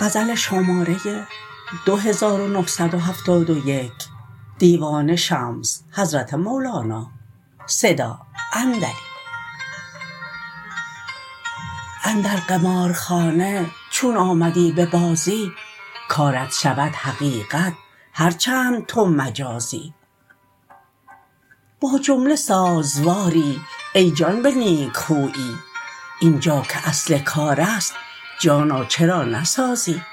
غزل شماره 2971 دیوان شمس حضرت مولانا صدا اندری. اندر قمارخانه چون آمدی به بازی، کارت شود حقیقت هرچند تو مجازی. با جمله سازواری ای جان به نیکخویی، اینجا که اصل کار است جانا چرا نسازی.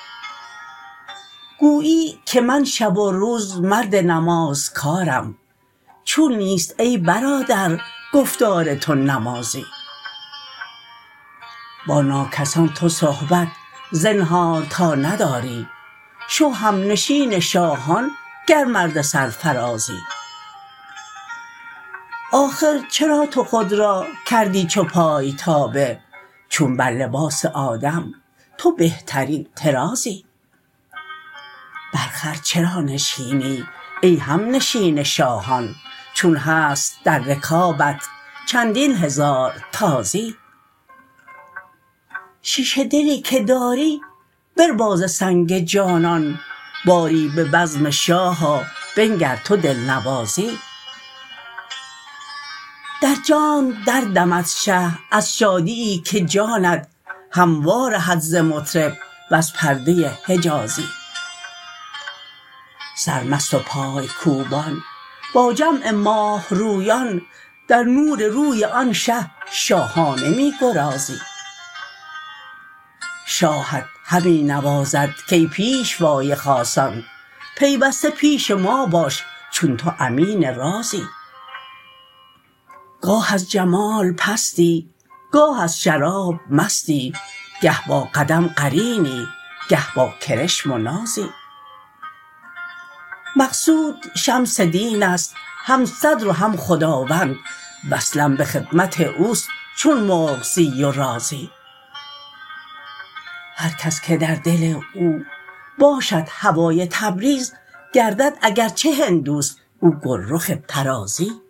گویی که من شب و روز مرد نمازکارم، چون نیست ای برادر گفتار تو نمازی. با ناکسان تو صحبت زنهار تا نداری، شو همنشین شاهان گر مرد سرفرازی. آخر چرا تو خود را کردی چو پای تابه، چون بر لباس آدم تو بهترین طرازی. بر خر چرا نشینی ای همنشین شاهان، چون هست در رکابت چندین هزار تازی. شیشه دلی که داری بربا ز سنگ جانان، باری به بزم شاه آ بنگر تو دلنوازی. در جانت دردمد شه از شادیی که جانت هم وارهد ز مطرب وز پرده حجازی. سرمست و پای کوبان با جمع ماه رویان، در نور روی آن شه شاهانه می گرازی. شاهت همی نوازد کای پیشوای خاصان، پیوسته پیش ما باش چون تو امین رازی. گاه از جمال پستی گاه از شراب مستی، گه با قدم قرینی گه با کرشم و نازی. مقصود شمس دین است هم صدر و هم خداوند، وصلم به خدمت اوست چون مرغزی و رازی. هر کس که در دل او باشد هوای تبریز، گردد اگر چه هندوست او گلرخ طرازی.